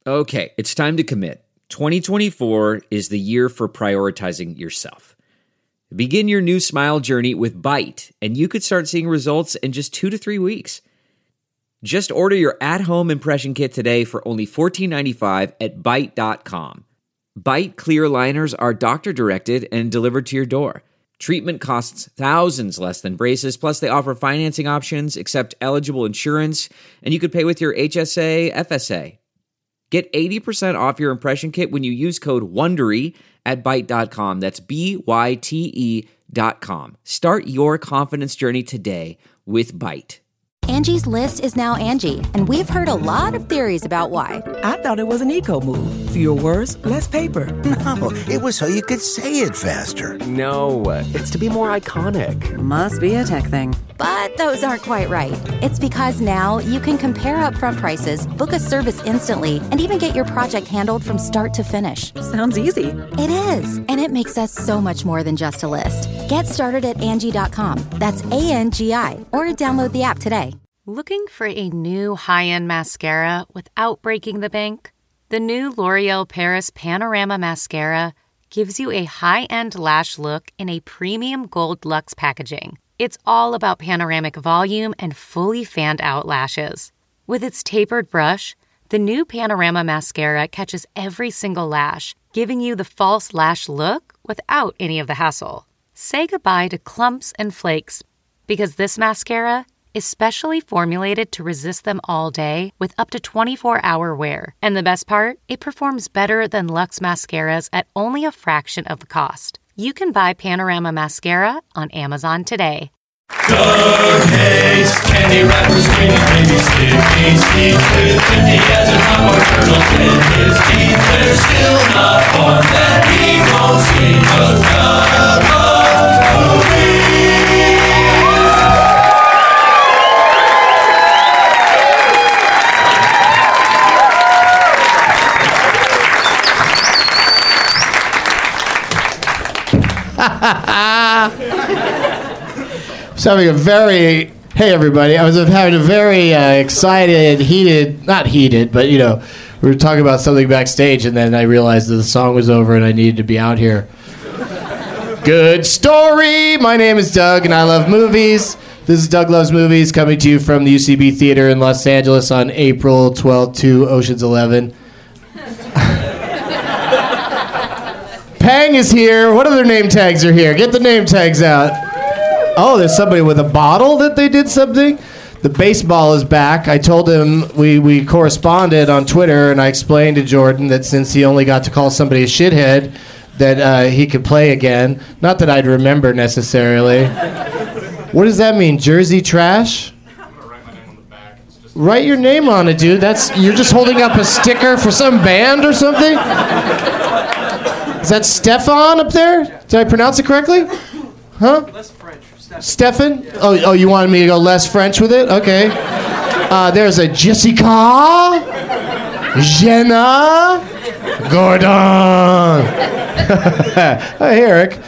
Okay, it's time to commit. 2024 is the year for prioritizing yourself. Begin your new smile journey with Byte, and you could start seeing results in just 2 to 3 weeks. Just order your at-home impression kit today for only $14.95 at Byte.com. Byte clear liners are doctor-directed and delivered to your door. Treatment costs thousands less than braces, plus they offer financing options, accept eligible insurance, and you could pay with your HSA, FSA. Get 80% off your impression kit when you use code WONDERY at Byte.com. That's BYTE.com. Start your confidence journey today with Byte. Angie's List is now Angie, and we've heard a lot of theories about why. I thought it was an eco move. Fewer words, less paper. No, it was so you could say it faster. No, it's to be more iconic. Must be a tech thing. But those aren't quite right. It's because now you can compare upfront prices, book a service instantly, and even get your project handled from start to finish. Sounds easy. It is, and it makes us so much more than just a list. Get started at Angie.com. That's ANGI, or download the app today. Looking for a new high-end mascara without breaking the bank? The new L'Oreal Paris Panorama Mascara gives you a high-end lash look in a premium gold luxe packaging. It's all about panoramic volume and fully fanned-out lashes. With its tapered brush, the new Panorama Mascara catches every single lash, giving you the false lash look without any of the hassle. Say goodbye to clumps and flakes, because this mascara is specially formulated to resist them all day with up to 24-hour wear. And the best part? It performs better than Luxe mascaras at only a fraction of the cost. You can buy Panorama Mascara on Amazon today. Doug hates candy wrappers, screaming baby Skippy Steve with 50 as a popcorn kernels in his teeth. There's still not one that he won't see, 'cause Doug loves movies. Hey everybody, I was having a very excited, not heated, but we were talking about something backstage, and then I realized that the song was over and I needed to be out here. Good story! My name is Doug and I love movies. This is Doug Loves Movies, coming to you from the UCB Theater in Los Angeles on April 12th to Ocean's 11. Pang is here. What other name tags are here? Get the name tags out. Oh, there's somebody with a bottle that they did something? The baseball is back. I told him, we corresponded on Twitter, and I explained to Jordan that since he only got to call somebody a shithead, that he could play again. Not that I'd remember necessarily. What does that mean? Jersey trash? I'm gonna write my name on the back. Write your name on it, dude. You're just holding up a sticker for some band or something? Is that Stefan up there? Did I pronounce it correctly? Huh? Less French. Stefan? Yeah. Oh, you wanted me to go less French with it? Okay. There's a Jessica, Jenna, Gordon. Hey, Eric.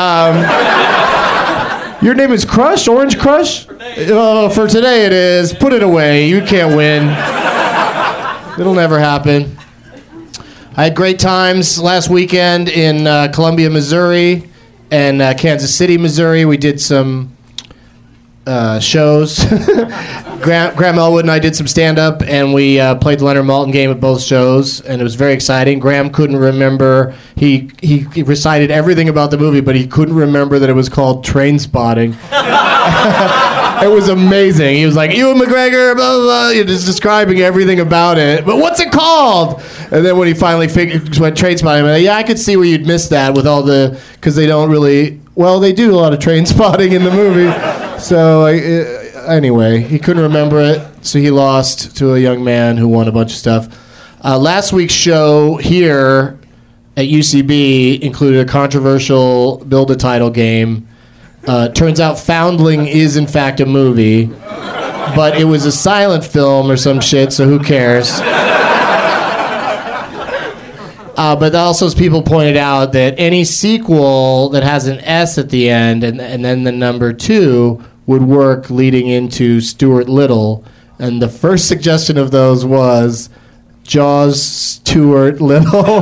Your name is Crush? Orange Crush? Oh, for today it is. Put it away. You can't win. It'll never happen. I had great times last weekend in Columbia, Missouri, and Kansas City, Missouri. We did some shows. Graham Elwood and I did some stand-up, and we played the Leonard Maltin game at both shows, and it was very exciting. Graham couldn't remember. He recited everything about the movie, but he couldn't remember that it was called Trainspotting. It was amazing. He was like, Ewan McGregor, blah, blah, blah, just describing everything about it. But what's it called? And then when he finally went Trainspotting, I'm like, yeah, I could see where you'd miss that with all the, because they don't really, well, they do a lot of Trainspotting in the movie. So anyway, he couldn't remember it, so he lost to a young man who won a bunch of stuff. Last week's show here at UCB included a controversial build-a-title game. Turns out Foundling is, in fact, a movie, but it was a silent film or some shit, so who cares? But also, as people pointed out, that any sequel that has an S at the end and then the number 2 would work leading into Stuart Little. And the first suggestion of those was Jaws, Stewart Little,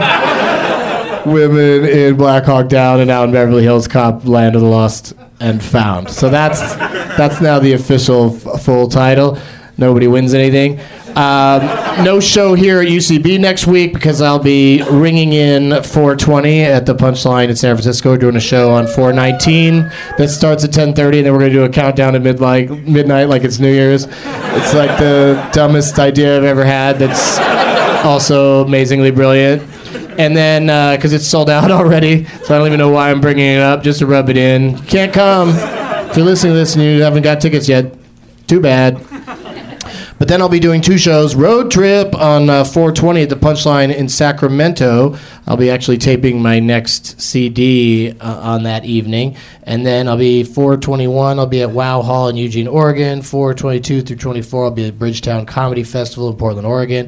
Women in Black Hawk Down, and Out in Beverly Hills Cop, Land of the Lost and Found. So that's now the official full title. Nobody wins anything. No show here at UCB next week because I'll be ringing in 420 at the Punchline in San Francisco, doing a show on 419 that starts at 10:30, and then we're going to do a countdown at midnight like it's New Year's. It's like the dumbest idea I've ever had that's also amazingly brilliant. And then, because it's sold out already, so I don't even know why I'm bringing it up, just to rub it in. You can't come. If you're listening to this and you haven't got tickets yet, too bad. But then I'll be doing 2 shows. Road Trip on 420 at the Punchline in Sacramento. I'll be actually taping my next CD on that evening. And then I'll be 421. I'll be at Wow Hall in Eugene, Oregon. 422 through 24. I'll be at Bridgetown Comedy Festival in Portland, Oregon.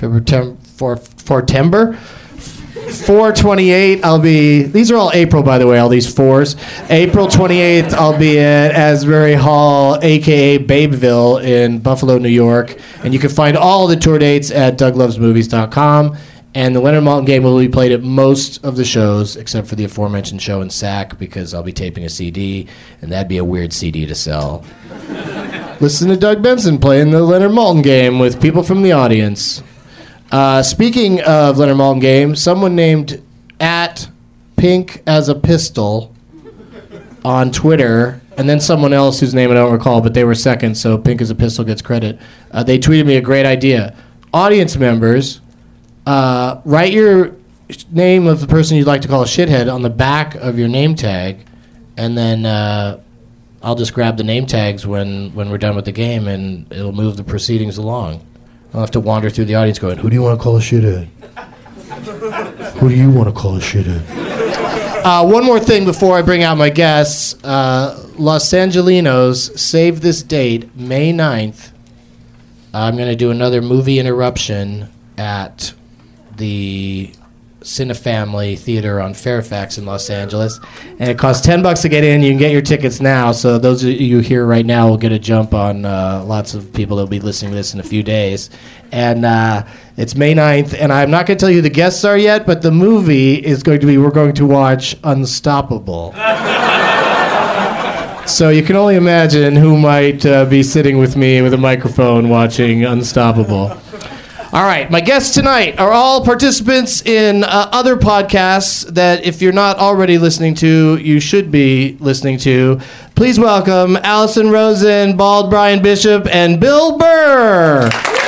September. 428, I'll be... These are all April, by the way, all these 4s. April 28th, I'll be at Asbury Hall, a.k.a. Babeville, in Buffalo, New York. And you can find all the tour dates at douglovesmovies.com. And the Leonard Maltin Game will be played at most of the shows, except for the aforementioned show in Sac, because I'll be taping a CD, and that'd be a weird CD to sell. Listen to Doug Benson playing the Leonard Maltin Game with people from the audience. Speaking of Leonard Maltin Game, someone named @PinkAsAPistol on Twitter, and then someone else whose name I don't recall, but they were second, so Pink as a Pistol gets credit. They tweeted me a great idea. Audience members, write your name of the person you'd like to call a shithead on the back of your name tag, and then I'll just grab the name tags when we're done with the game, and it'll move the proceedings along. I'll have to wander through the audience going, who do you want to call a shithead? Who do you want to call a shithead? One more thing before I bring out my guests. Los Angelinos, save this date, May 9th. I'm going to do another movie interruption at the Cinefamily Theater on Fairfax in Los Angeles. And it costs $10 to get in. You can get your tickets now. So those of you here right now will get a jump on lots of people that will be listening to this in a few days. And it's May 9th. And I'm not going to tell you who the guests are yet, but the movie is going to be, we're going to watch Unstoppable. So you can only imagine who might be sitting with me with a microphone watching Unstoppable. All right, my guests tonight are all participants in other podcasts that if you're not already listening to, you should be listening to. Please welcome Allison Rosen, Bald Brian Bishop, and Bill Burr.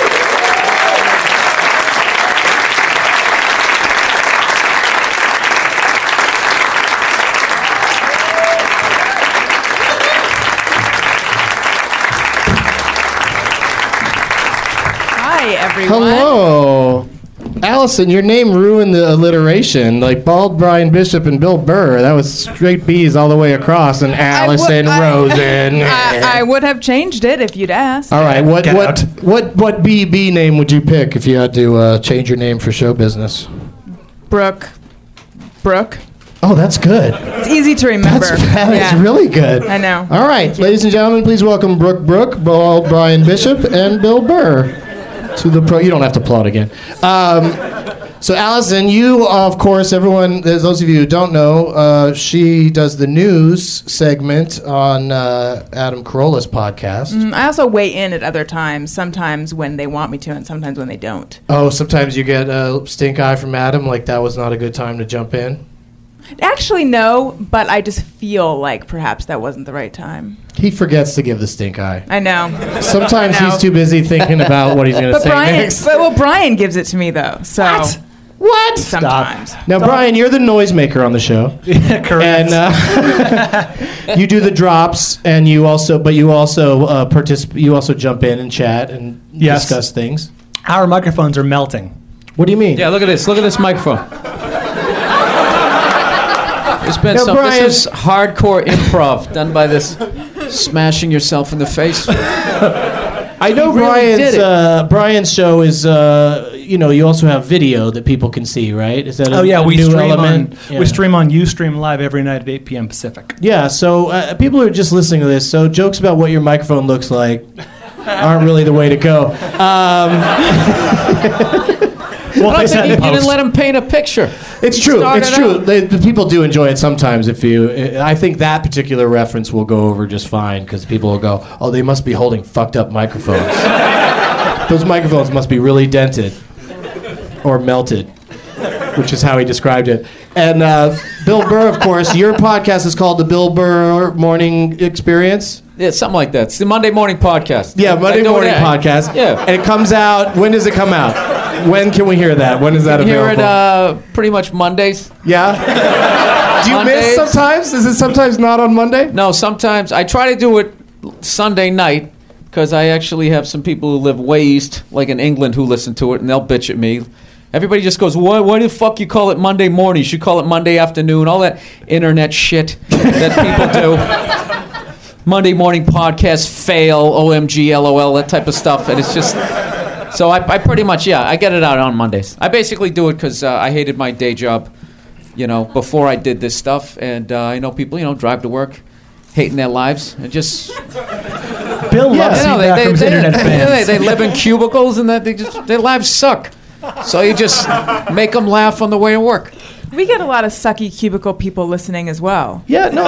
Everyone. Hello. Allison, your name ruined the alliteration. Like Bald Brian Bishop and Bill Burr. That was straight B's all the way across. And Allison Rosen. I would have changed it if you'd asked. All right. What BB name would you pick if you had to change your name for show business? Brooke. Oh, that's good. It's easy to remember. That is really good. I know. All right. Ladies and gentlemen, please welcome Brooke, Bald Brian Bishop, and Bill Burr. To the you don't have to applaud again. So Allison, you of course, everyone, those of you who don't know, she does the news segment on Adam Carolla's podcast. I also weigh in at other times, sometimes when they want me to and sometimes when they don't. Oh, sometimes you get a stink eye from Adam, like that was not a good time to jump in? Actually, no, but I just feel like perhaps that wasn't the right time. He forgets to give the stink eye. I know. Sometimes he's too busy thinking about what he's going to say next. Brian gives it to me, though. So What? Sometimes. Stop. Now, Brian, you're the noisemaker on the show. Yeah, correct. And you do the drops, and you also participate. You also jump in and chat and discuss things. Our microphones are melting. What do you mean? Yeah, look at this. Look at this microphone. There's been this is hardcore improv done by this smashing yourself in the face. I know Brian's show is, you also have video that people can see, right? Is that we new stream element? We stream on Ustream Live every night at 8 p.m. Pacific. Yeah, so people who are just listening to this, so jokes about what your microphone looks like aren't really the way to go. We'll I face don't that think in you didn't post. let him paint a picture. It's true. Start It's it true. out. The people do enjoy it sometimes. I think that particular reference will go over just fine because people will go, "Oh, they must be holding fucked up microphones. Those microphones must be really dented or melted," which is how he described it. And Bill Burr, of course, your podcast is called the Bill Burr Morning Experience. Yeah, something like that. It's the Monday Morning Podcast. Yeah, Monday I do Morning it, Podcast. Yeah. And it comes out. When does it come out? When can we hear that? When is that You hear available? it pretty much Mondays. Yeah. Do you miss Mondays. sometimes? Is it sometimes not on Monday? No, sometimes I try to do it Sunday night because I actually have some people who live way east, like in England, who listen to it, and they'll bitch at me. Everybody just goes, why the fuck you call it Monday morning? You should call it Monday afternoon. All that internet shit that people do. Monday Morning Podcast, fail, OMG, LOL, that type of stuff. And it's just... So I pretty much, I get it out on Mondays. I basically do it because I hated my day job, before I did this stuff. And I know people, drive to work, hating their lives, and just... Bill loves feedback from his internet fans. They live in cubicles, and their lives suck. So you just make them laugh on the way to work. We get a lot of sucky cubicle people listening as well. Yeah, no,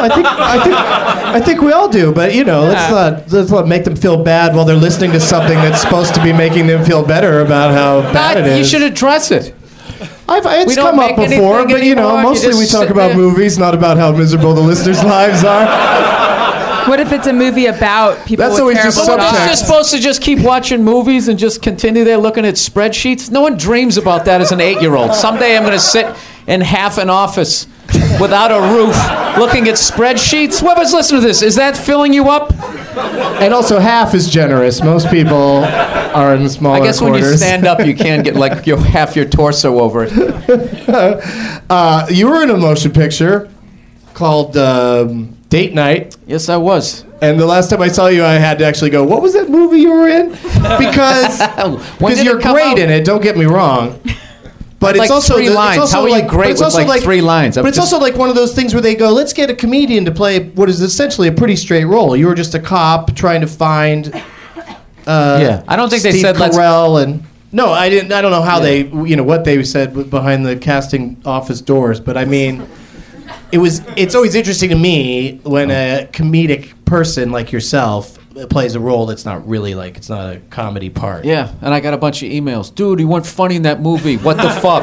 I think we all do. But let's not make them feel bad while they're listening to something that's supposed to be making them feel better about how bad it is. You should address it. It's come up before, but mostly we talk about movies, not about how miserable the listeners' lives are. What if it's a movie about people That's with always terrible just Well, subtext. they're just supposed to just keep watching movies and just continue there looking at spreadsheets. No one dreams about that as an 8-year-old. Someday I'm going to sit in half an office without a roof looking at spreadsheets. Whoever's listening to this, is that filling you up? And also, half is generous. Most people are in the smaller I guess when you quarters. stand up, you can get like half your torso over it. You were in a motion picture called Date Night. Yes, I was. And the last time I saw you, I had to actually go, what was that movie you were in? Because did you're it come great out? in it, don't get me wrong. But Like it's also three lines. It's also How are you like, great but it's with, also like, 3 lines? But it's also like one of those things where they go, let's get a comedian to play what is essentially a pretty straight role. You were just a cop trying to find. Yeah, I don't think they Steve said let's. Carell and no, I didn't. I don't know how they, what they said behind the casting office doors. But I mean, it's always interesting to me when a comedic person like yourself plays a role that's not really like, it's not a comedy part. Yeah, and I got a bunch of emails. Dude, you weren't funny in that movie. What the fuck?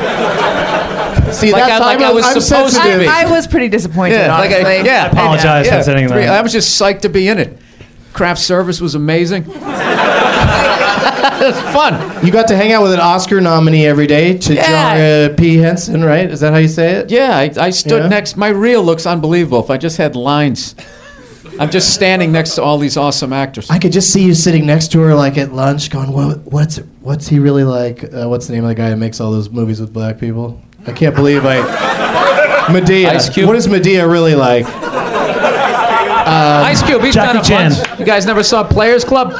See, Like that's I was I'm supposed to sensitive. be. I was pretty disappointed, Yeah, like honestly. I apologize for saying that. I was just psyched to be in it. Craft service was amazing. It was fun. You got to hang out with an Oscar nominee every day, Yeah. P. Henson, right? Is that how you say it? Yeah, I stood Yeah. next. My reel looks unbelievable. If I just had lines, I'm just standing next to all these awesome actors. I could just see you sitting next to her, like at lunch, going, "What's he really like? What's the name of the guy that makes all those movies with black people? I can't believe Medea. Ice Cube. What is Medea really like? Ice Cube, he's Jackie done a Chan. bunch. You guys never saw Players Club?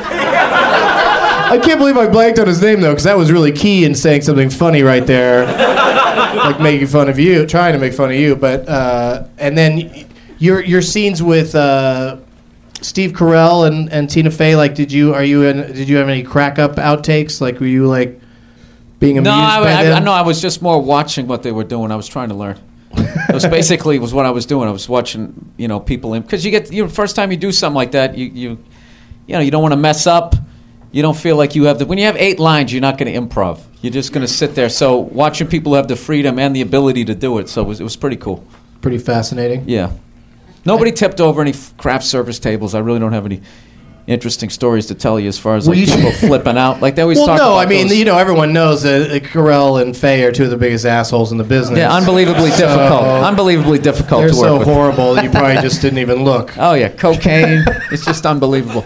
I can't believe I blanked on his name though, because that was really key in saying something funny right there, like making fun of you, trying to make fun of you. But and then your scenes with Steve Carell and Tina Fey, like, did you have any crack up outtakes? Like, were you like being amused by them? No, I was just more watching what they were doing. I was trying to learn. It was basically what I was doing. I was watching, people in, because you get first time you do something like that, you don't want to mess up. You don't feel like you have when you have 8 lines, you're not going to improv. You're just going to sit there. So watching people have the freedom and the ability to do it, so it was pretty cool. Pretty fascinating. Yeah. Nobody tipped over any craft service tables. I really don't have any interesting stories to tell you as far as people flipping out. Like they always talk about those. Everyone knows that Carell and Fey are two of the biggest assholes in the business. Yeah, unbelievably difficult. Unbelievably difficult to work with. They're so horrible that you probably just didn't even look. Oh, yeah. Cocaine. It's just unbelievable.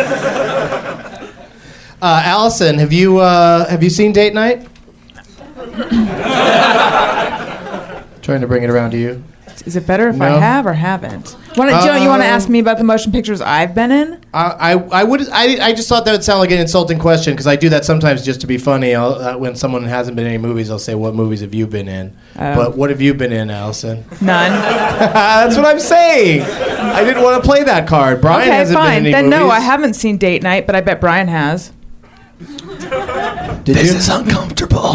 Allison, have you seen Date Night? Trying to bring it around to you. Is it better if No. I have or haven't? You want to ask me about the motion pictures I've been in? I just thought that would sound like an insulting question because I do that sometimes just to be funny. When someone hasn't been in any movies, I'll say, "What movies have you been in?" But what have you been in, Allison? None. That's what I'm saying. I didn't want to play that card. Brian Okay, hasn't fine. been in any Then movies. no, I haven't seen Date Night, but I bet Brian has. This is uncomfortable.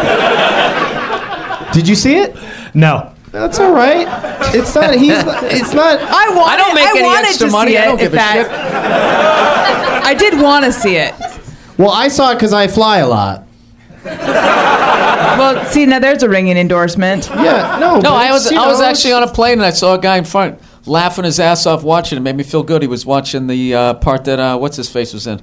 Did you see it? No. That's all right. It's not. It's not. I don't make any extra money. I don't give a shit. I did want to see it. Well, I saw it because I fly a lot. Well, see, now there's a ringing endorsement. Yeah, no. No, I was actually on a plane and I saw a guy in front laughing his ass off watching it. Made me feel good. He was watching the part that what's his face was in.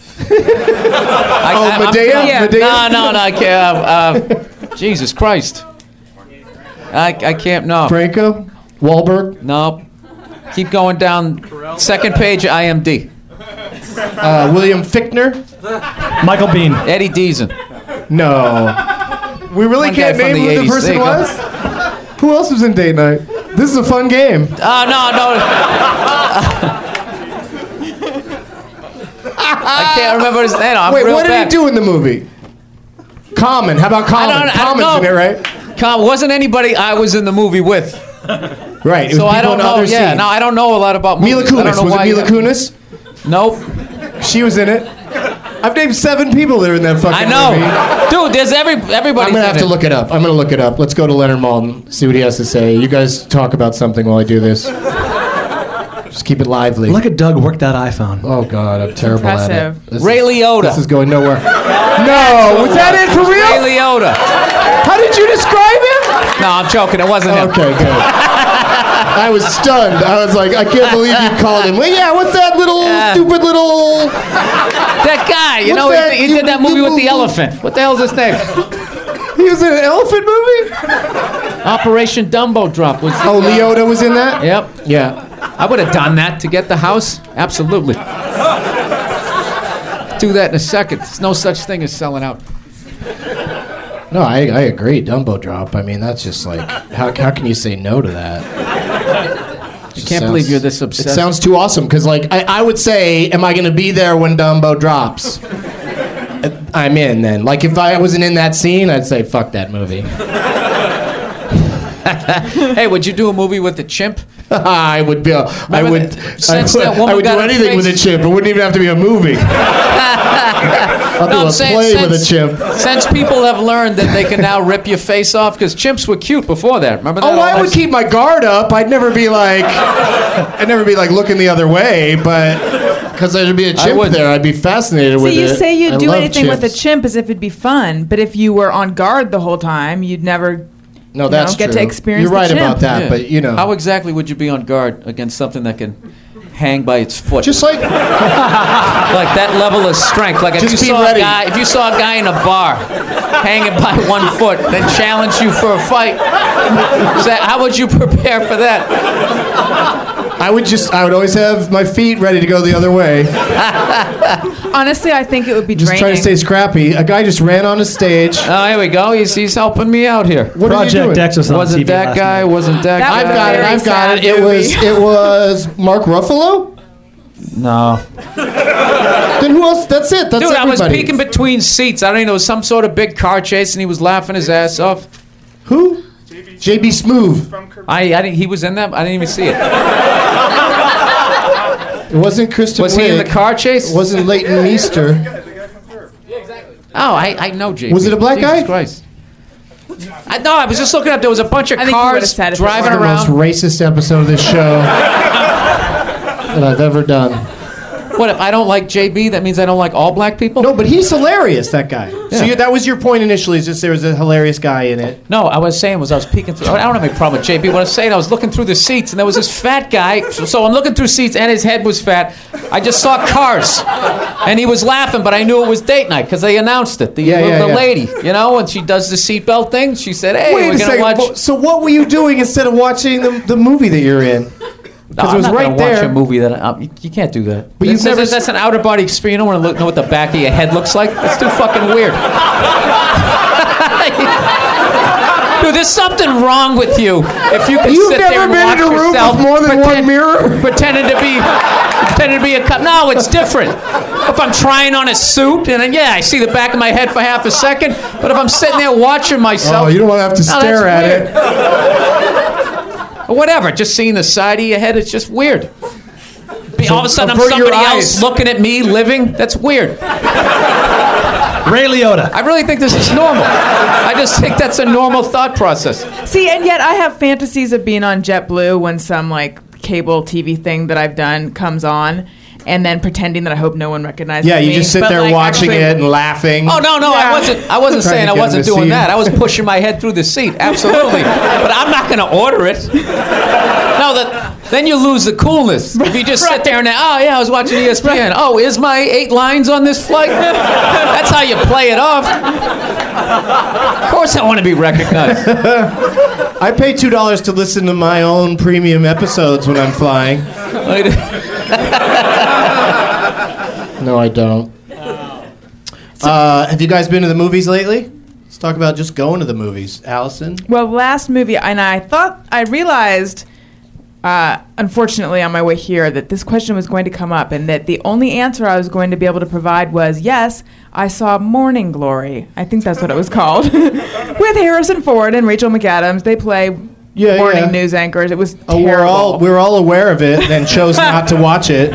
Medea? No, I can't. Jesus Christ. I can't. No. Franco, Wahlberg. No. Keep going down. Second page of IMD. William Fichtner. Michael Biehn. Eddie Deason. No. We really One can't guy from name the who the 80s. person There you go. was? Who else was in Date Night? This is a fun game. No. I can't remember his name. I'm Wait, real what did bad. he do in the movie? Common. How about Common? I don't Common's in know. it, right? Wasn't anybody I was in the movie with. Right. It was So I people don't in know. other Yeah, scenes. no, I don't know a lot about movies. Mila I don't Kunis. know Was it why Mila you- Kunis? Nope. She was in it. I've named 7 people that are in that fucking I know. movie. Dude, there's everybody. I'm going to have to look it up. Let's go to Leonard Maltin, see what he has to say. You guys talk about something while I do this. Just keep it lively. Look at Doug work that iPhone. Oh, God, I'm terrible at Impressive. it. Ray Liotta. This is going nowhere. No, was that it for Ray real? Liotta. How did you describe him? No, I'm joking. It wasn't him. Okay, good. I was stunned. I was like, I can't believe you called him. Well, yeah, what's that little stupid little... That guy, you What's know, that? he did that movie with the elephant. What the hell's his name? He was in an elephant movie? Operation Dumbo Drop. Was Oh, Liotta was in that? Yep. Yeah. I would have done that to get the house. Absolutely. Do that in a second. There's no such thing as selling out. No, I agree. Dumbo Drop. I mean, that's just like, how can you say no to that? I can't believe you're this obsessed. It sounds too awesome, because like, I would say, am I going to be there when Dumbo drops? I'm in then. Like, if I wasn't in that scene, I'd say, fuck that movie. Hey, would you do a movie with the chimp? I would be. I would do anything with a chimp. It wouldn't even have to be a movie. I'll do a play with a chimp. Since people have learned that they can now rip your face off, because chimps were cute before that. Remember that? Oh, I would keep my guard up. I'd never be like looking the other way, but because there'd be a chimp there, I'd be fascinated with it. So you say you'd I do love anything with a chimps. chimp as if it'd be fun, but if you were on guard the whole time, you'd never get to experience You're right the chimp. about that, Yeah. but you know. How exactly would you be on guard against something that can hang by its foot? Just like like that level of strength. Like if Just you be saw ready. if you saw a guy in a bar hanging by one foot, then challenge you for a fight, how would you prepare for that? I would always have my feet ready to go the other way. Honestly, I think it would be Just draining. trying to stay scrappy. A guy just ran on a stage. Oh, here we go. He's helping me out here. What are you doing? Project X was on Wasn't TV that last guy? night. Wasn't that That guy? was I've got it. very It sad was Mark Ruffalo? No. Then who else? That's it. That's Dude, I was everybody. peeking between seats. I don't even know, some sort of big car chase, and he was laughing his ass off. Who? JB Smoove. I didn't. He was in that. I didn't even see it. It wasn't Kristen Was he in the Wiig. car chase? It wasn't Leighton Meester. Oh, I know JB. Was it a black Jesus guy? Christ. I was just looking up. There was a bunch of I think you would've cars said it. driving The most around. racist episode of this show that I've ever done. What, if I don't like JB, that means I don't like all black people? No, but he's hilarious, that guy. Yeah. So that was your point initially, is just there was a hilarious guy in it. No, I was saying I was peeking through. I don't have any problem with JB. What I was saying, I was looking through the seats, and there was this fat guy. So I'm looking through seats, and his head was fat. I just saw cars, and he was laughing, but I knew it was date night because they announced it. The lady, you know, and she does the seatbelt thing. She said, "Hey, Wait we're a gonna second. watch." So what were you doing instead of watching the movie that you're in? Because it was I'm not right gonna there. watch a movie that you can't do that. But you've never that's an outer body experience. You don't want to know what the back of your head looks like. That's too fucking weird. Dude, there's something wrong with you if you can You've sit there never and been watch in a room yourself with more than one mirror? pretending to be a cop. No, it's different. If I'm trying on a suit and then I see the back of my head for half a second, but if I'm sitting there watching myself, Oh, you don't want to have to No, stare that's at weird. it. or whatever, just seeing the side of your head, it's just weird. All of a sudden, I'm avert your somebody eyes. else looking at me living. That's weird. Ray Liotta. I really think this is normal. I just think that's a normal thought process. See, and yet I have fantasies of being on JetBlue when some like cable TV thing that I've done comes on. And then pretending that I hope no one recognizes me. Yeah, you just sit there watching it and laughing. Oh no, I wasn't saying I wasn't doing that. I was pushing my head through the seat, absolutely. But I'm not going to order it. No, then you lose the coolness. If you just sit there and I was watching ESPN. Oh, is my 8 lines on this flight? That's how you play it off. Of course, I want to be recognized. I pay $2 to listen to my own premium episodes when I'm flying. No, I don't. Have you guys been to the movies lately? Let's talk about just going to the movies. Allison? Well, last movie, and I realized, unfortunately, on my way here, that this question was going to come up, and that the only answer I was going to be able to provide was, yes, I saw Morning Glory. I think that's what it was called. With Harrison Ford and Rachel McAdams. They play morning news anchors. It was terrible. We're all aware of it and chose not to watch it.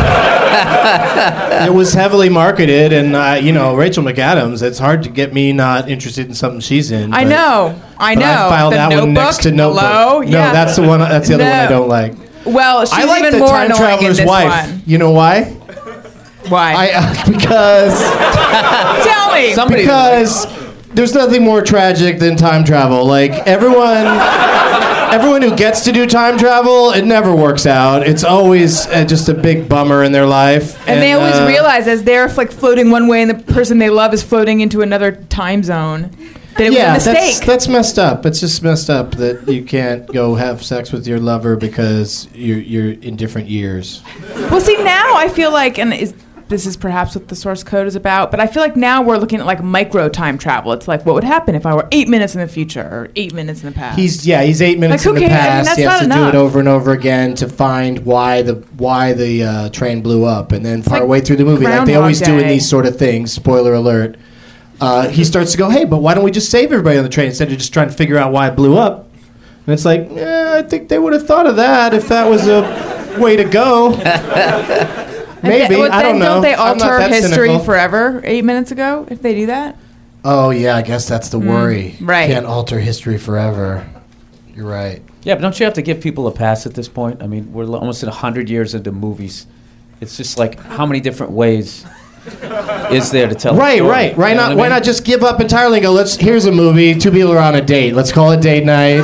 It was heavily marketed, and Rachel McAdams. It's hard to get me not interested in something she's in. I know. I filed that Notebook? one next to Notebook. Hello? No, that's the one. That's the other one I don't like. Well, she's I like even the more Time annoying Traveler's in this Wife. one. You know why? Why? Because. Tell me. Because there's nothing more tragic than time travel. Like everyone who gets to do time travel, it never works out. It's always just a big bummer in their life. And they always realize as they're like floating one way and the person they love is floating into another time zone, that it was a mistake. That's messed up. It's just messed up that you can't go have sex with your lover because you're in different years. Well, see, now I feel like, this is perhaps what the source code is about, but I feel like now we're looking at like micro time travel. It's like, what would happen if I were 8 minutes in the future or 8 minutes in the past? He's 8 minutes in the past. He has to do it over and over again to find why the train blew up, and then partway through the movie, like they always do in these sort of things. Spoiler alert. He starts to go, hey, but why don't we just save everybody on the train instead of just trying to figure out why it blew up? And it's like, I think they would have thought of that if that was a way to go. Maybe. I don't know. Don't they alter history forever 8 minutes ago if they do that? Oh, yeah, I guess that's the worry. Right. You can't alter history forever. You're right. Yeah, but don't you have to give people a pass at this point? I mean, we're almost at 100 years into movies. It's just like, how many different ways is there to tell a story? Right. Why not just give up entirely and go, here's a movie, 2 people are on a date. Let's call it date night.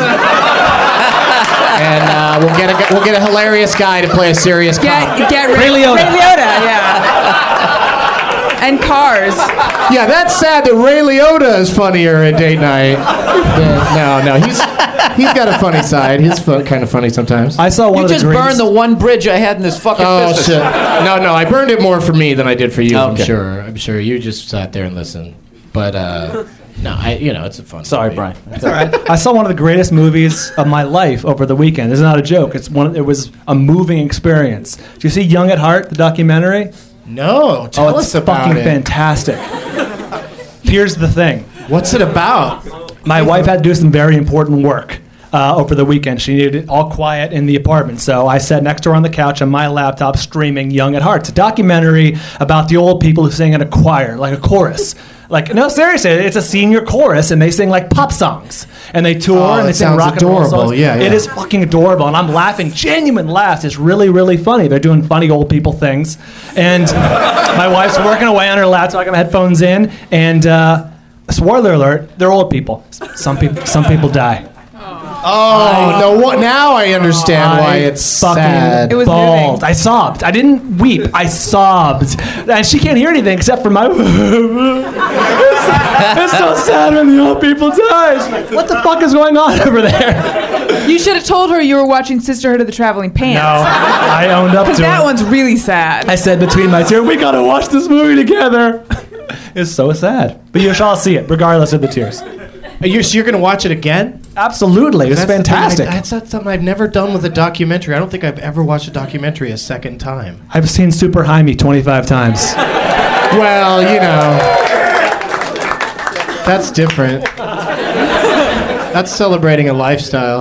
And we'll get a hilarious guy to play a serious cop. Get Ray Liotta, yeah. And Cars. Yeah, that's sad that Ray Liotta is funnier at date night. No, he's got a funny side. He's kind of funny sometimes. I saw one of the You just burned the one bridge I had in this fucking business. Shit. No, I burned it more for me than I did for you. Okay. I'm sure you just sat there and listened. But no, it's a fun. Sorry, movie. Brian. It's all right. I saw one of the greatest movies of my life over the weekend. It's not a joke. It was a moving experience. Did you see Young at Heart, the documentary? No, tell us about fucking it. Fantastic. Here's the thing. What's it about? My wife had to do some very important work over the weekend. She needed it all quiet in the apartment. So I sat next to her on the couch on my laptop streaming Young at Heart. It's a documentary about the old people who sing in a choir, like a chorus. Like, no, seriously, it's a senior chorus, and they sing, like, pop songs. And they tour, and they sing rock and roll songs. Yeah. It is fucking adorable, and I'm laughing, genuine laughs. It's really, really funny. They're doing funny old people things. And my wife's working away on her laptop, I got my headphones in, and spoiler alert, they're old people. Some people die. Now I understand why it's sad. It was bawled. moving. I sobbed. I didn't weep. I sobbed. And she can't hear anything except for my... It's so sad when the old people die. She's like, what the fuck is going on over there? You should have told her you were watching Sisterhood of the Traveling Pants. No, I owned up to it. Because that one's really sad. I said between my tears, we gotta watch this movie together. It's so sad. But you shall see it, regardless of the tears. You're going to watch it again? Absolutely. It's fantastic. That's something I've never done with a documentary. I don't think I've ever watched a documentary a second time. I've seen Super Jaime 25 times. Well, that's different. That's celebrating a lifestyle.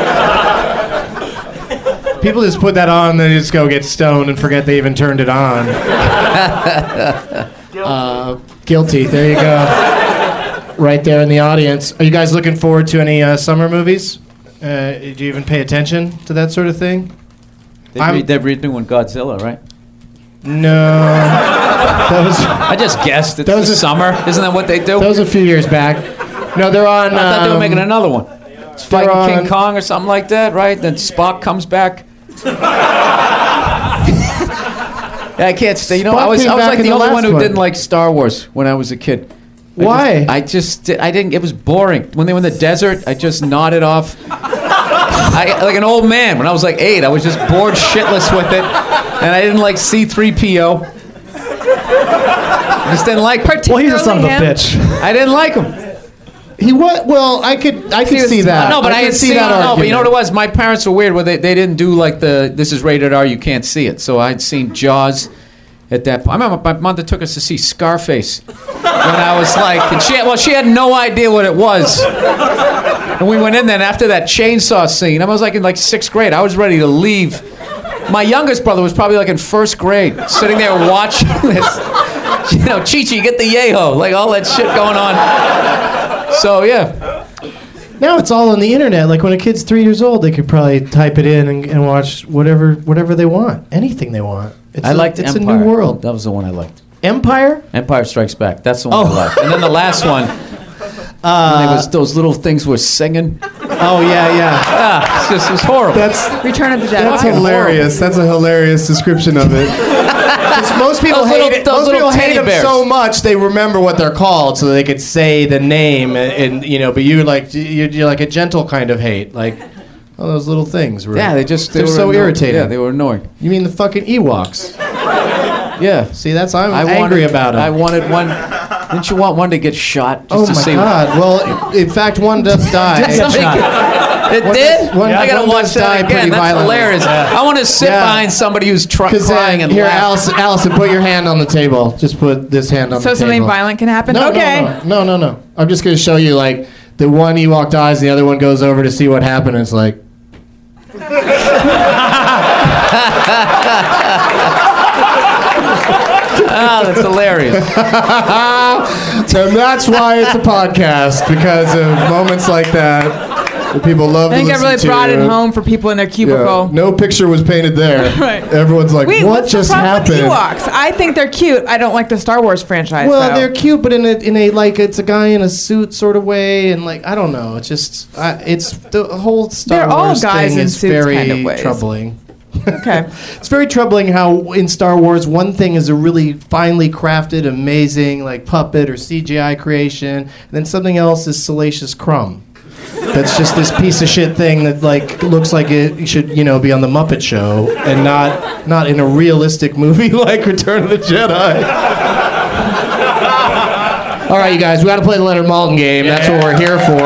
People just put that on and they just go get stoned and forget they even turned it on. Guilty. There you go. Right there in the audience. Are you guys looking forward to any summer movies? Do you even pay attention to that sort of thing? They're redoing Godzilla, right? No. I just guessed. It's the summer. Isn't that what they do? That was a few years back. No, they're on... I thought they were making another one. It's fighting King Kong or something like that, right? Then Spock comes back. Yeah, I can't stay. You know, I was like the only one who didn't like Star Wars when I was a kid. Why? I didn't. It was boring. When they were in the desert, I just nodded off. Like an old man. When I was like 8, I was just bored shitless with it, and I didn't like C-3PO. I just didn't like. Well, he's a son of a bitch. I didn't like him. He what? Well, I could see that. No, but I could had seen that. No, but you know what it was? My parents were weird. Where they didn't do like this is rated R. You can't see it. So I'd seen Jaws. At that point, I remember my mother took us to see Scarface when I was like, and she had no idea what it was. And we went in there, and after that chainsaw scene, I was like in like 6th grade. I was ready to leave. My youngest brother was probably like in 1st grade, sitting there watching this. You know, Chi-Chi, get the yayo, like all that shit going on. So yeah. Now it's all on the internet. Like when a kid's 3 years old, they could probably type it in and watch whatever they want, anything they want. I liked It's Empire. a new world. That was the one I liked. Empire? Empire Strikes Back. That's the one I liked. And then the last one, those little things were singing. Oh yeah. It was horrible. Return of the Jedi. That's hilarious. That's a hilarious description of it. Most people hate it. Most people hate them bears. so much they remember what they're called, so they could say the name, and you know. But you're like a gentle kind of hate, like those little things. Yeah, they're so annoying. irritating. Yeah, they were annoying. You mean the fucking Ewoks? Yeah. See, I'm angry about them. I wanted one. Didn't you want one to get shot? Just to see God! Well, in fact, one does die. It did? I gotta watch that again. That's violently. hilarious. Yeah. I want to sit behind somebody who's crying and here, laughing. Allison, put your hand on the table. Just put this hand on the table. So something violent can happen? No, okay. No. I'm just going to show you, like, the one Ewok dies, and the other one goes over to see what happened, and it's like... Oh, that's hilarious. And that's why it's a podcast, because of moments like that. that people love I think to I listen really to. brought it home for people in their cubicle. Yeah, no picture was painted there. Right. Everyone's like, Wait, what what's just the problem happened? with Ewoks? I think they're cute. I don't like the Star Wars franchise. Well, though. they're cute, but in a like it's a guy in a suit sort of way, and like I don't know. It's just it's the whole Star They're all Wars guys thing in is suits very kind of ways. troubling. Okay. It's very troubling how in Star Wars one thing is a really finely crafted, amazing like puppet or CGI creation, and then something else is Salacious Crumb. That's just this piece of shit thing that like looks like it should, you know, be on the Muppet Show and not in a realistic movie like Return of the Jedi. All right, you guys, we got to play the Leonard Maltin game. That's what we're here for.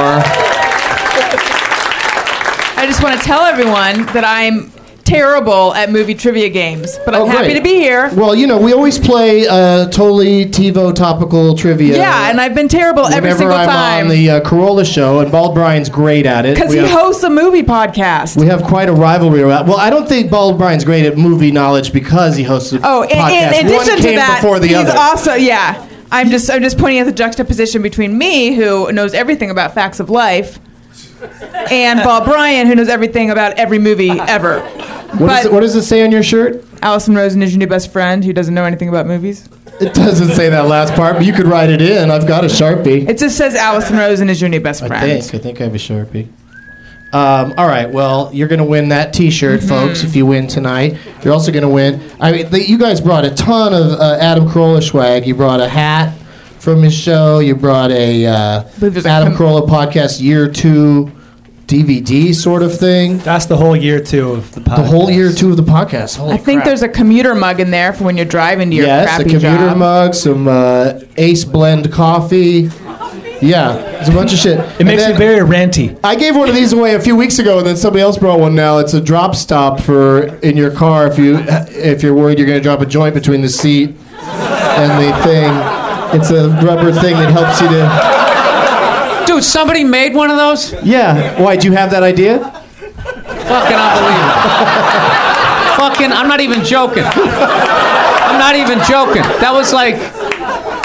I just want to tell everyone that I'm terrible at movie trivia games, but I'm happy great. to be here. Well, you know, we always play totally TiVo topical trivia. Yeah, and I've been terrible every whenever single I'm time. on the Corolla show, and Bald Brian's great at it. Because he hosts a movie podcast. We have quite a rivalry around. Well, I don't think Bald Brian's great at movie knowledge because he hosts a Oh, podcast. in addition One to came that, before the he's other. also I'm just pointing at the juxtaposition between me, who knows everything about facts of life, and Bob Bryan, who knows everything about every movie ever. What does it say on your shirt? Allison Rosen is your new best friend who doesn't know anything about movies. It doesn't say that last part, but you could write it in. I've got a Sharpie. It just says Allison Rosen is your new best friend. I think I have a Sharpie. All right, well, you're going to win that T-shirt, folks, if you win tonight. You're also going to win. I mean, you guys brought a ton of Adam Carolla swag. You brought a hat from his show. You brought a Adam Carolla podcast year 2 DVD sort of thing. That's the whole year 2 of the podcast. The whole year 2 of the podcast. Holy I think crap. there's a commuter mug in there for when you're driving to your Yes, crappy a commuter job. mug, some Ace Blend coffee. Yeah, there's a bunch of shit. It makes you very ranty. I gave one of these away a few weeks ago, and then somebody else brought one now. It's a drop stop for in your car if you're worried you're going to drop a joint between the seat and the thing. It's a rubber thing that helps you to... Dude, somebody made one of those? Yeah. Why, did you have that idea? Fucking unbelievable. Fucking, I'm not even joking. I'm not even joking. That was like...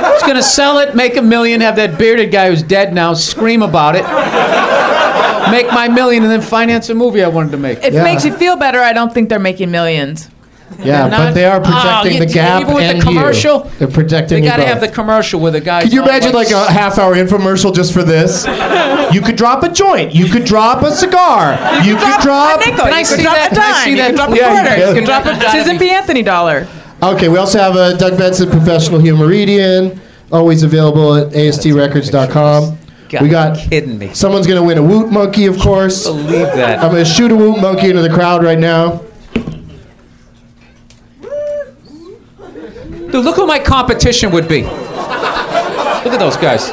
was going to sell it, make $1 million, have that bearded guy who's dead now scream about it, make my $1 million, and then finance a movie I wanted to make. If it makes you feel better, I don't think they're making millions. Yeah, but they are protecting the Gap even with and the commercial, you. They're protecting They you got to both. have the commercial where the guy. Could you imagine like a half-hour infomercial just for this? You could drop a joint. You could drop a cigar. You could drop. a nickel. Can I You see could drop that? a Can I dime. see You that? could drop a Yeah, quarter. you You could drop a Susan B. Anthony dollar. Okay, we also have a Doug Benson Professional Humoridian, always available at astrecords.com. We got kidding me. Someone's going to win a Woot Monkey, of course. Believe that. I'm going to shoot a Woot Monkey into the crowd right now. Dude, look who my competition would be. Look at those guys.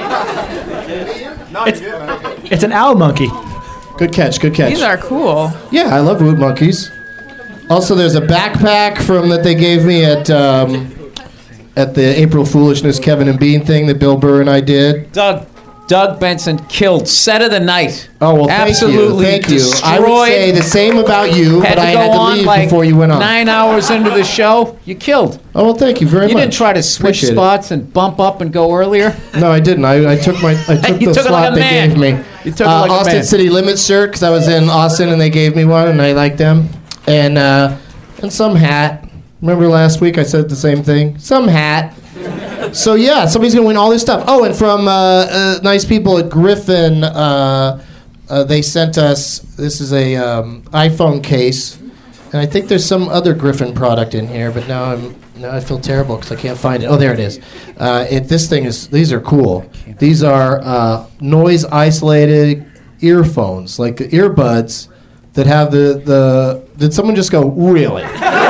It's an owl monkey. Good catch, good catch. These are cool. Yeah, I love Woot Monkeys. Also, there's a backpack that they gave me at the April Foolishness Kevin and Bean thing that Bill Burr and I did. Doug Benson killed. Set of the night. Oh, well, absolutely thank you. destroyed. I would say the same about you, Had but to I go had to on leave like before you went on. 9 hours into the show. You killed. Oh, well, thank you very much. You didn't try to switch Appreciate it. spots and bump up and go earlier. No, I didn't. I took You the took it like slot a they man. gave me. You took it like a Austin man. City Limits shirt because I was in Austin and they gave me one and I liked them. And some hat. Remember last week I said the same thing? Some hat. So yeah, somebody's gonna win all this stuff. Oh, and from nice people at Griffin, they sent us. This is a iPhone case, and I think there's some other Griffin product in here. But now I feel terrible because I can't find it. Oh, there it is. These are cool. These are noise isolated earphones, like earbuds that have the. Did someone just go really?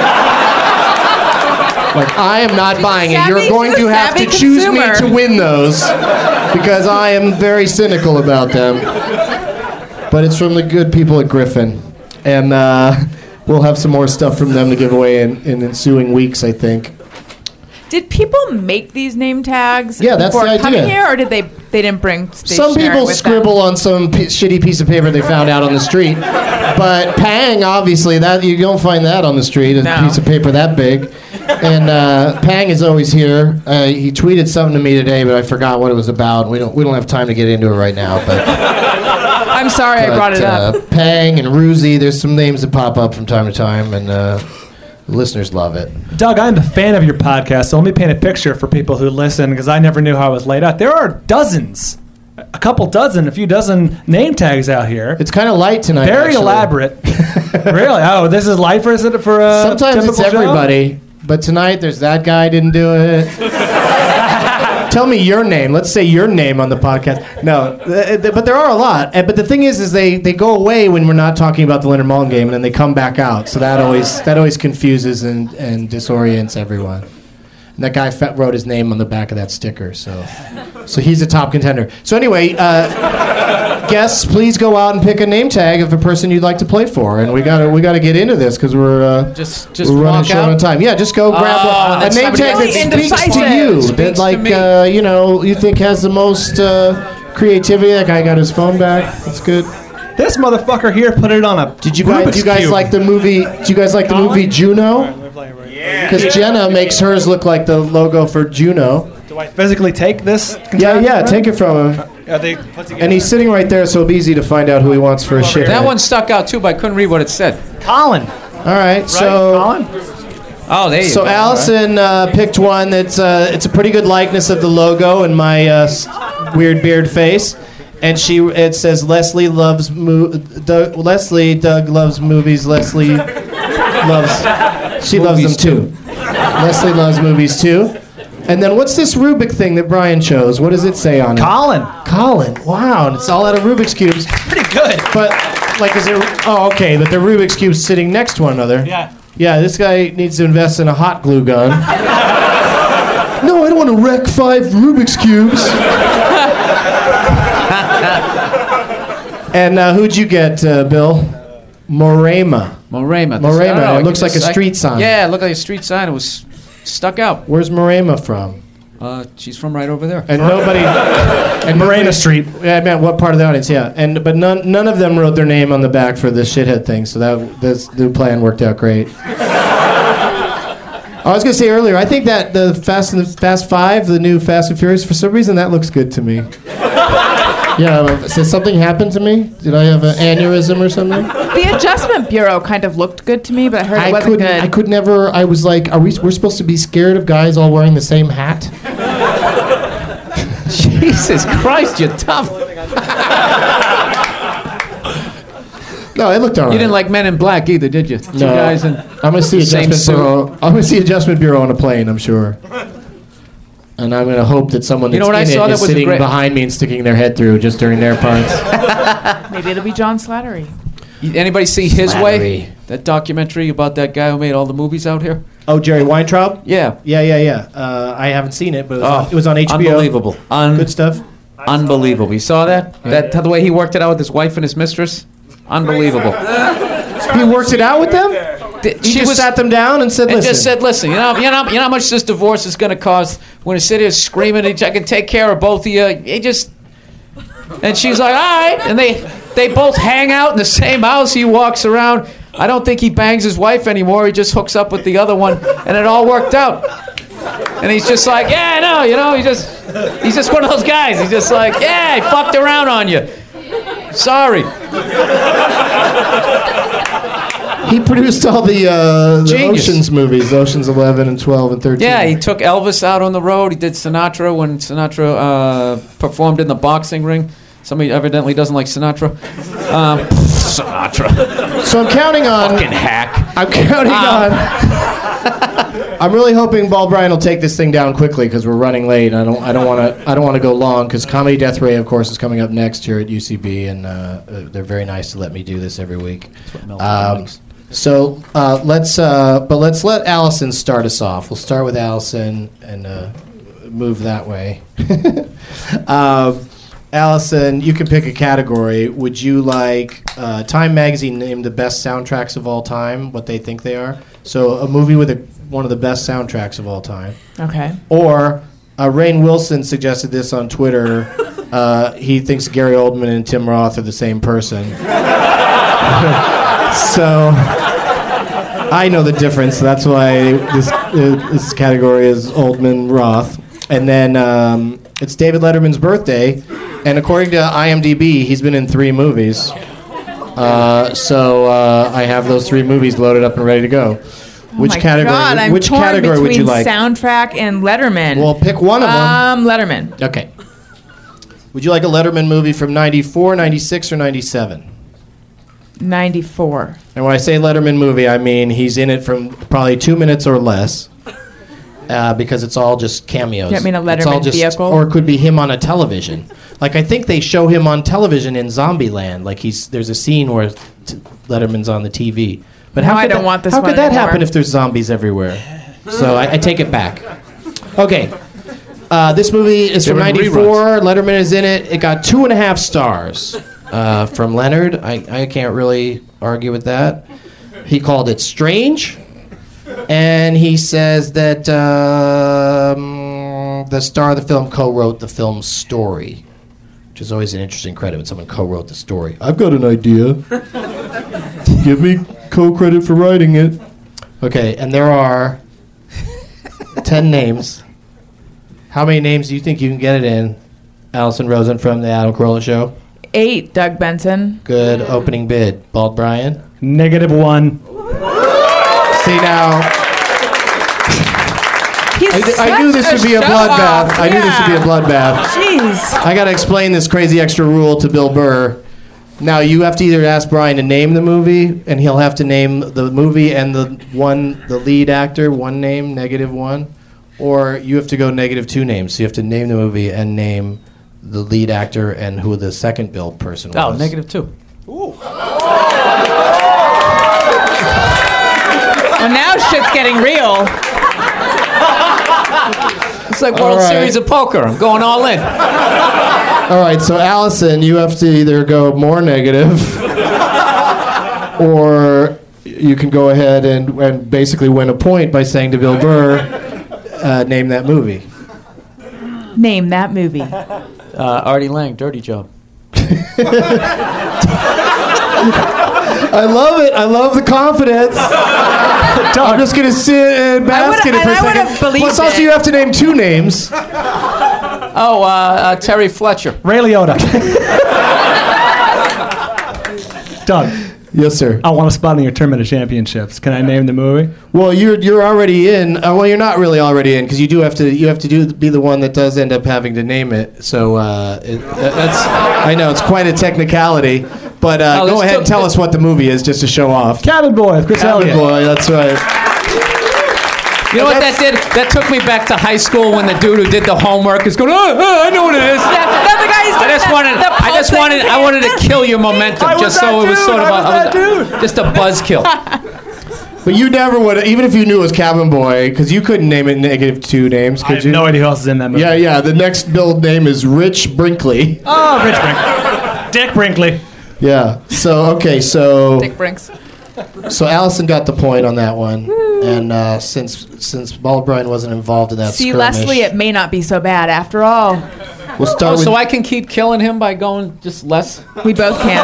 Like, I am not buying it. You're going to have to choose me to win those because I am very cynical about them. But it's from the good people at Griffin. And we'll have some more stuff from them to give away in ensuing weeks, I think. Did people make these name tags Yeah, that's before the idea. coming here, or did they didn't bring Some stationery people with scribble on some shitty piece of paper they found out on the street. But Pang, obviously, that you don't find that on the street, a piece of paper that big. And Pang is always here. He tweeted something to me today, but I forgot what it was about. We don't have time to get into it right now. But I'm sorry I brought it up. Pang and Ruzi, there's some names that pop up from time to time, and listeners love it. Doug, I'm a fan of your podcast, so let me paint a picture for people who listen, because I never knew how it was laid out. There are dozens, a few dozen name tags out here. It's kind of light tonight. Very actually. elaborate. Really? Oh, this is light for a Sometimes it's typical show? everybody, but tonight there's that guy didn't do it. Tell me your name. Let's say your name on the podcast. No, but there are a lot. But the thing is they go away when we're not talking about the Leonard Maltin game, and then they come back out. So that always confuses and disorients everyone. And that guy wrote his name on the back of that sticker, so he's a top contender. So anyway, guests, please go out and pick a name tag of a person you'd like to play for, and we gotta get into this because we're just we're running walk short out? on time. Yeah, just go grab a name tag that speaks to you, that like you think has the most creativity. That guy got his phone back. That's good. This motherfucker here put it on a. Do you guys like the movie? Do you guys like the movie Juno? Because Jenna makes hers look like the logo for Juno. Do I physically take this? Yeah, take it from him. Are they put together? And he's sitting right there, so it'll be easy to find out who he wants for a shit. That one stuck out too, but I couldn't read what it said. Colin. All right, so Colin? Oh, there you go. So Allison picked one that's it's a pretty good likeness of the logo and my weird beard face, and it says Leslie loves Doug loves movies. Leslie loves them too. Leslie loves movies too. And then what's this Rubik thing that Brian chose? What does it say on it? Colin. Wow, and it's all out of Rubik's cubes. Pretty good. But like, is there? Oh, okay. But they're Rubik's cubes sitting next to one another. Yeah. Yeah, this guy needs to invest in a hot glue gun. No, I don't want to wreck 5 Rubik's cubes. And who'd you get, Bill? Morema. Morema. It looks like a street sign. Yeah, it looked like a street sign. It was stuck out. Where's Morema from? She's from right over there. And nobody. And Morena Street. Yeah, I meant what part of the audience? Yeah, but none of them wrote their name on the back for the shithead thing. So the plan worked out great. I was going to say earlier, I think that the Fast 5, the new Fast and Furious, for some reason that looks good to me. Yeah, so something happened to me? Did I have an aneurysm or something? The Adjustment Bureau kind of looked good to me, but I heard it wasn't good. I could never. I was like, we're supposed to be scared of guys all wearing the same hat? Jesus Christ, you're tough. No, it looked all right. You didn't like Men in Black either, did you? Two guys in I'm gonna see same Adjustment Bureau. I'm gonna see Adjustment Bureau on a plane, I'm sure. And I'm gonna hope that someone that's in it is sitting behind me and sticking their head through just during their parts. Maybe it'll be John Slattery. Anybody see His Way? That documentary about that guy who made all the movies out here? Oh, Jerry Weintraub? Yeah. Yeah. I haven't seen it, but it was on HBO. Unbelievable. Good stuff. Unbelievable. You saw that? Yeah. The way he worked it out with his wife and his mistress? Unbelievable. He worked it out with them? He just sat them down and said, listen. Just said, listen, you know how much this divorce is going to cost? We're going to sit here screaming, I can take care of both of you. And she's like, all right. And they both hang out in the same house. He walks around. I don't think he bangs his wife anymore. He just hooks up with the other one. And it all worked out. And he's just like, yeah, I know, he's just one of those guys. He's just like, yeah, I fucked around on you. Sorry. He produced all the Oceans movies, Oceans 11 and 12 and 13. Yeah, he took Elvis out on the road. He did Sinatra when Sinatra performed in the boxing ring. Somebody evidently doesn't like Sinatra. Sinatra. So I'm counting on... Fucking hack. I'm counting on... I'm really hoping Bald Brian will take this thing down quickly because we're running late. I don't want to go long because Comedy Death Ray, of course, is coming up next here at UCB, and they're very nice to let me do this every week. So let's let Allison start us off. We'll start with Allison and move that way. Allison, you can pick a category. Would you like Time Magazine named the best soundtracks of all time, what they think they are? So a movie with one of the best soundtracks of all time. Okay. Or Rainn Wilson suggested this on Twitter. He thinks Gary Oldman and Tim Roth are the same person. So I know the difference. That's why this category is Oldman Roth. And then it's David Letterman's birthday. And according to IMDb, he's been in 3 movies. So I have those 3 movies loaded up and ready to go. Which category? God, I'm which torn category would you like? Soundtrack and Letterman. Well, pick one of them. Letterman. Okay. Would you like a Letterman movie from 94, 96, or 97? 94. And when I say Letterman movie, I mean he's in it from probably 2 minutes or less. Because it's all just cameos. You mean a Letterman vehicle? Or it could be him on a television. Like, I think they show him on television in Zombieland. Like, there's a scene where Letterman's on the TV. But I don't want this How one could that anymore. happen if there's zombies everywhere? So I take it back. Okay. This movie is from 94. Letterman is in it. It got 2.5 stars from Leonard. I can't really argue with that. He called it strange. And he says that the star of the film co-wrote the film's story, which is always an interesting credit when someone co-wrote the story. I've got an idea. Give me co-credit for writing it. Okay, and there are 10 names. How many names do you think you can get it in? Allison Rosen from The Adam Carolla Show. 8, Doug Benson. Good opening bid. Bald Brian? -1. See now, I knew this would be a bloodbath. I knew this would be a bloodbath. Jeez. I got to explain this crazy extra rule to Bill Burr. Now you have to either ask Brian to name the movie, and he'll have to name the movie and the lead actor, one name, -1, or you have to go -2 names. So you have to name the movie and name the lead actor and who the second billed person was. Oh, -2. Well, now shit's getting real. It's like World Series of Poker. I'm going all in. All right, so Allison, you have to either go more negative, or you can go ahead and basically win a point by saying to Bill Burr, name that movie. Name that movie. Artie Lang, Dirty Job. I love it. I love the confidence. I'm just gonna sit and bask in it for a second. Plus, also you have to name 2 names. Terry Fletcher. Ray Liotta. Doug. Yes, sir. I want to spot in your Tournament of Championships. Can I name the movie? Well, you're already in. Well, you're not really already in because you have to be the one that does end up having to name it. So that's I know it's quite a technicality, but go ahead and tell us what the movie is just to show off. Cabin Boy with Chris Elliott. Cabin Boy, that's right. You know what that did? That took me back to high school when the dude who did the homework is going, I know what it is. I wanted to kill your momentum just so it was sort of just a buzzkill. But you never would, even if you knew it was Cabin Boy, because you couldn't name it -2 names, could you? I have no idea who else is in that movie. Yeah. The next billed name is Rich Brinkley. Oh, Rich Brinkley. Dick Brinkley. Yeah. Dick Brinks. So Allison got the point on that one, and since Ball Bryan wasn't involved in that See, skirmish, Leslie, it may not be so bad after all. We'll start with. So I can keep killing him by going just less? We both can.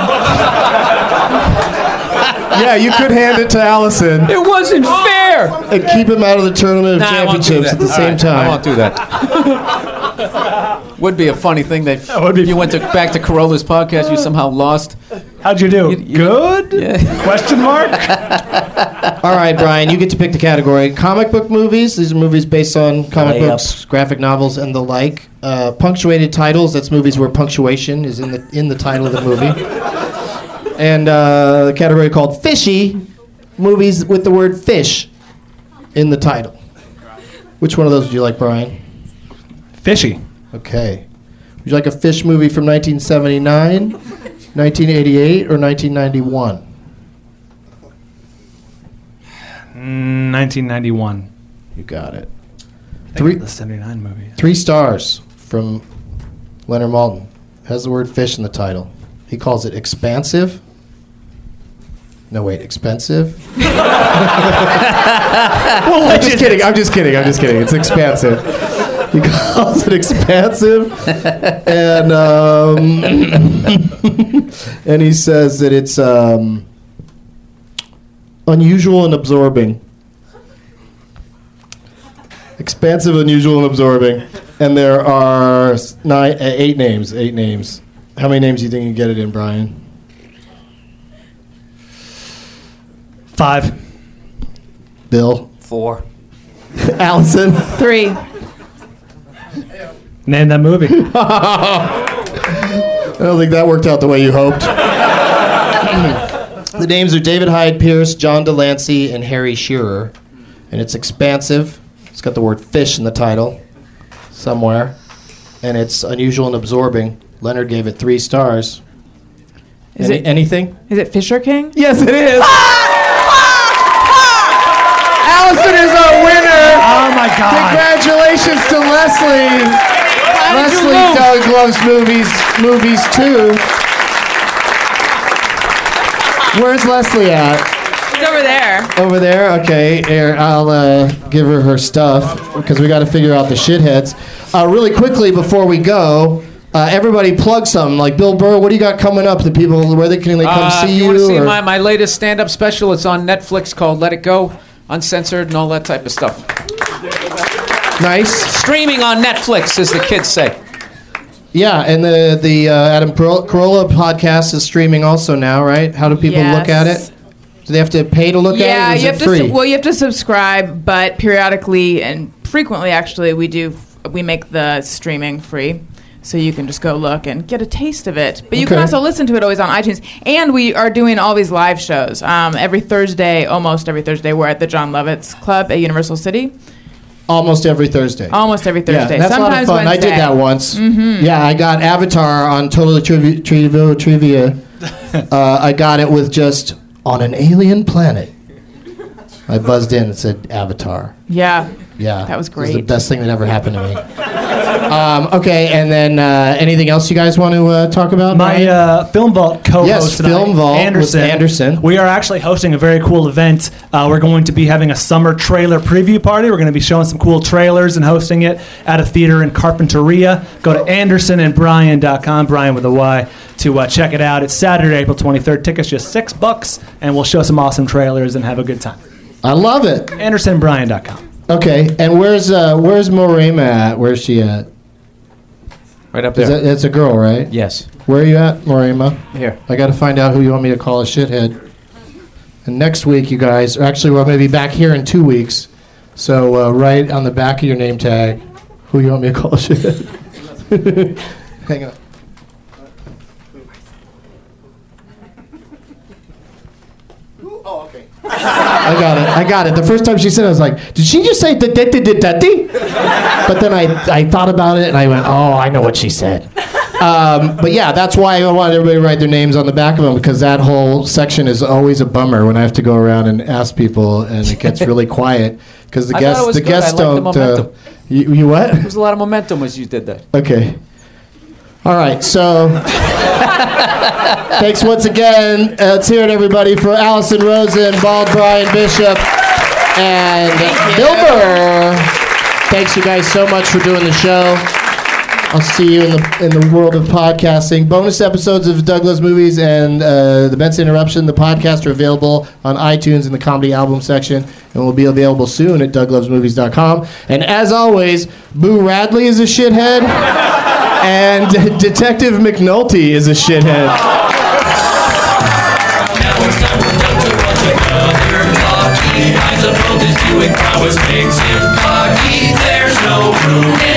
Yeah, you could hand it to Allison. It wasn't fair. And keep him out of the Tournament of Championships at the same time. I won't do that. Would be a funny thing that if you went back to Corolla's podcast, you somehow lost. How'd you do? Good? Yeah. Question mark? All right, Brian, you get to pick the category. Comic book movies. These are movies based on comic books, graphic novels, and the like. Punctuated titles. That's movies where punctuation is in the title of the movie. And the category called fishy. Movies with the word fish in the title. Which one of those would you like, Brian? Fishy. Okay. Would you like a fish movie from 1979, 1988, or 1991? 1991. You got it. The 79 movie. 3 stars from Leonard Maltin. Has the word fish in the title. He calls it expansive. No, wait, expensive? I'm just kidding. It's expansive. He calls it expansive. And and he says that it's unusual and absorbing. Expansive, unusual, and absorbing. And there are 8 names. 8 names. How many names do you think you can get it in, Brian? 5. Bill? 4. Allison? 3. Name that movie. I don't think that worked out the way you hoped. The names are David Hyde Pierce, John Delancey, and Harry Shearer. And it's expansive. It's got the word fish in the title somewhere. And it's unusual and absorbing. Leonard gave it 3 stars. Anything? Is it Fisher King? Yes, it is. Allison is our winner. Oh, my God. Congratulations to Leslie. Leslie Doug loves movies too. Where's Leslie at? She's over there. Over there? Okay. Here, I'll give her stuff because we got to figure out the shitheads. Really quickly before we go, everybody plug something. Like Bill Burr, what do you got coming up? The people, where can they come see you? You want to see my latest stand-up special? It's on Netflix called Let It Go, uncensored and all that type of stuff. Nice. Streaming on Netflix, as the kids say. Yeah, and the Adam Carolla podcast is streaming also now, right? How do people look at it? Do they have to pay to look at it? Or is it free? You have to subscribe, but periodically and frequently, actually, we make the streaming free. So you can just go look and get a taste of it. But you can also listen to it always on iTunes. And we are doing all these live shows. Almost every Thursday, we're at the John Lovitz Club at Universal City. Almost every Thursday. Yeah, that's sometimes a lot of fun. Wednesday. I did that once. Mm-hmm. Yeah, I got Avatar on Totally Trivia. I got it with just on an alien planet. I buzzed in and said Avatar. Yeah. Yeah. That was great. It was the best thing that ever happened to me. Okay, and then anything else you guys want to talk about? My Film Vault co-host Yes, tonight, Film Vault Anderson. with Anderson. We are actually hosting a very cool event. We're going to be having a summer trailer preview party. We're going to be showing some cool trailers and hosting it at a theater in Carpinteria. Go to AndersonandBryan.com, Brian with a Y, to check it out. It's Saturday, April 23rd. Tickets just $6, and we'll show some awesome trailers and have a good time. I love it. AndersonandBryan.com. Okay, and where's Morema at? Where's she at? Right up there. It's a girl, right? Yes. Where are you at, Morema? Here. I got to find out who you want me to call a shithead. And next week, you guys, or actually, we're going to be back here in 2 weeks. So right on the back of your name tag, who you want me to call a shithead? Hang on. Oh, okay. I got it. The first time she said it, I was like, did she just say da-da-da-da-da-dee? But then I thought about it, and I went, oh, I know what she said. But yeah, that's why I want everybody to write their names on the back of them, because that whole section is always a bummer when I have to go around and ask people, and it gets really quiet because the guests don't. You what? There was a lot of momentum as you did that. Okay. All right, so thanks once again. Let's hear it, everybody, for Allison Rosen, Bald Brian Bishop, and Bill Burr. Thanks, you guys, so much for doing the show. I'll see you in the world of podcasting. Bonus episodes of Doug Loves Movies and the Benson Interruption, the podcast, are available on iTunes in the comedy album section, and will be available soon at douglovesmovies.com. And as always, Boo Radley is a shithead, and Detective McNulty is a shithead. I suppose his doing prowess makes him cocky. There's no room